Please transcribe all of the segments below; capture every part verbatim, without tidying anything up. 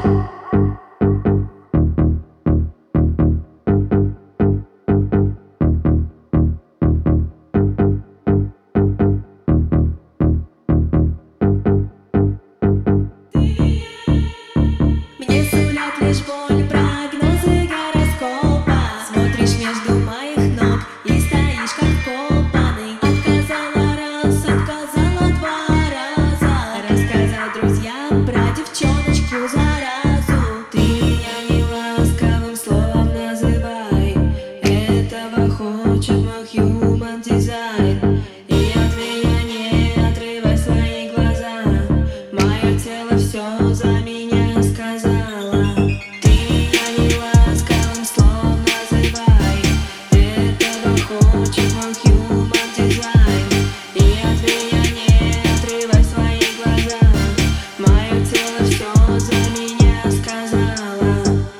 Мне сулят лишь боль прогнозы гороскопа. Смотришь между моих ног и стоишь как вкопанный. Отказала раз, отказала два раза. Рассказал друзьям про девчоночку заразу. Ты меня не ласковым словом называй. Этого хочет мой human design. И от меня не отрывай свои глаза. Мое тело все за меня сказала. Ты меня не ласковым словом называй. Этого хочет мой human design. И от меня не отрывай свои глаза. Мое тело все за меня сказала.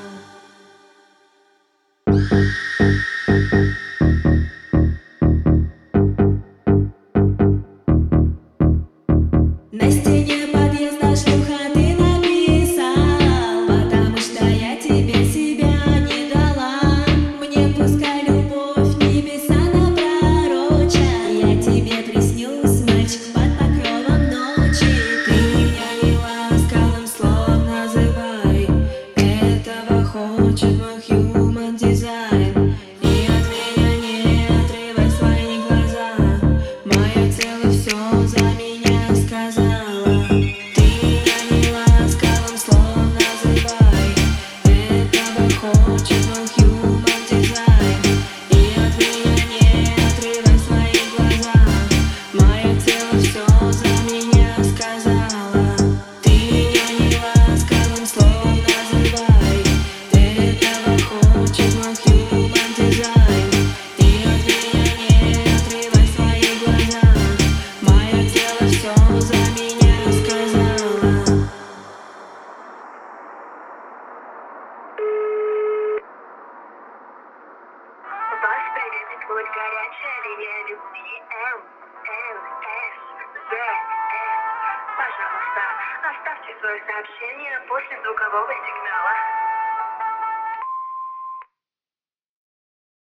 На стене подъезда шлюха ты написал, потому что я тебе себя не дала. Мне пускай любовь небеса напророчат. Я тебе приснюсь, мальчик, под покровом ночи. Ты меня не ласковым словом называй. Этого хочет мой human design. И от меня не отрывай свои глаза. Мое тело все за меня сказала. Ты меня не ласковым словом называй. Этого хочет мой human design. И от меня не отрывай свои глаза. Мое тело все за меня сказала. Ты меня не ласковым словом называй. Этого хочет мой human design. И от меня не отрывай свои глаза. Мое тело все за меня сказала. Вас приветствует горячая линия любви М Н С З С. Пожалуйста, оставьте свое сообщение после звукового сигнала.